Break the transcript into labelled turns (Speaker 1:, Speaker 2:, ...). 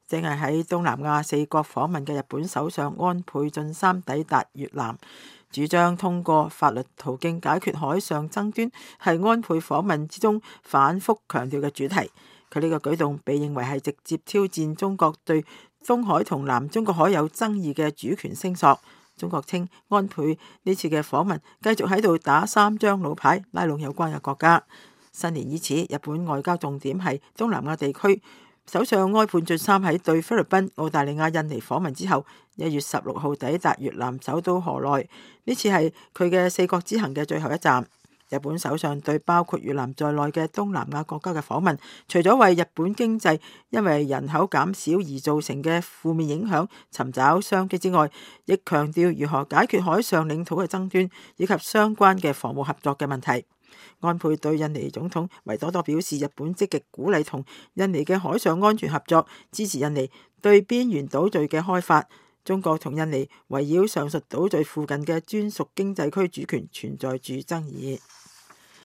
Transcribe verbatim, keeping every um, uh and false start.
Speaker 1: 正係喺東南亞四國訪問嘅日本首相安倍晉三抵達越南，主張通過法律途徑解決海上爭端，係安倍訪問之中反覆強調嘅主題。佢呢個舉動被認為係直接挑戰中國對東海同南中國海有爭議嘅主權聲索。中國稱安倍呢次嘅訪問繼續喺度打三張老牌，拉攏有關嘅國家。新年伊始，日本外交重點係東南亞地區。首相安倍晉三喺對菲律賓、澳大利亞、印尼訪問之後，一月十六號抵達越南首都河內。呢次係佢嘅四國之行嘅最後一站。日本首相對包括越南在內嘅東南亞國家嘅訪問，除咗為日本經濟因為人口減少而造成嘅負面影響尋找商機之外，亦強調如何解決海上領土嘅爭端以及相關嘅防務合作嘅問題。安倍對印尼總統維多多表示，日本積極鼓勵同印尼嘅海上安全合作，支持印尼對邊緣島嶼嘅開發。中國同印尼圍繞上述島嶼附近嘅專屬經濟區主權存在住爭議。